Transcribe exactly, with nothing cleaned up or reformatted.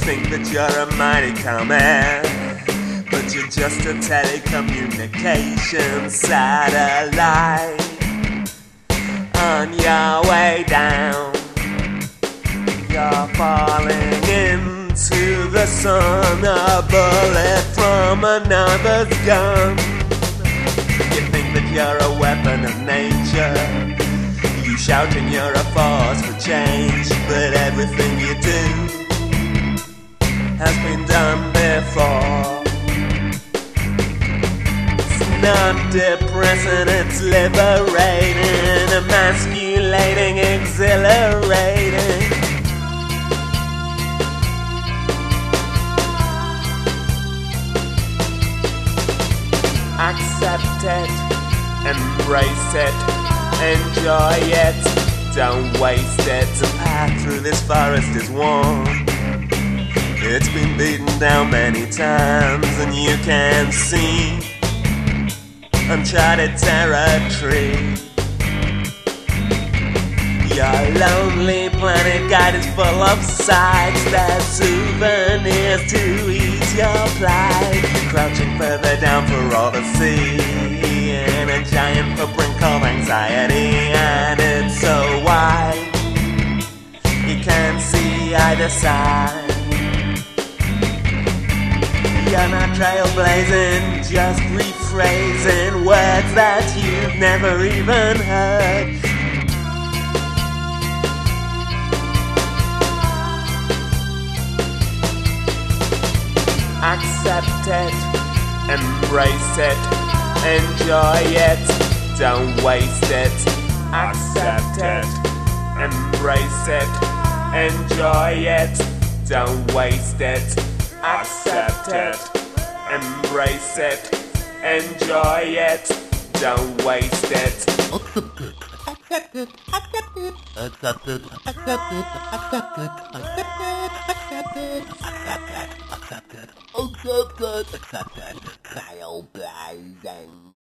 think that you're a mighty comet, but you're just a telecommunication satellite on your way down. You're falling into the sun, a bullet from another's gun. You think that you're a weapon of nature, you shouting you're a force for change, but everything you do has been done before. It's not depressing, it's liberating, emasculating, exhilarating. Accept it, embrace it, enjoy it, don't waste it. The path through this forest is warm, it's been beaten down many times, and you can see uncharted territory. Your lonely planet guide is full of sights, there's souvenirs to ease your plight. Crouching further down for all to see, in a giant footprint called anxiety, and it's so wide you can't see either side. You're not trailblazing, just rephrasing words that you've never even heard. Accept it, embrace it, enjoy it, don't waste it. Accept it, embrace it, enjoy it, don't waste it. Accept it, embrace it, enjoy it, don't waste it. Trailblazing.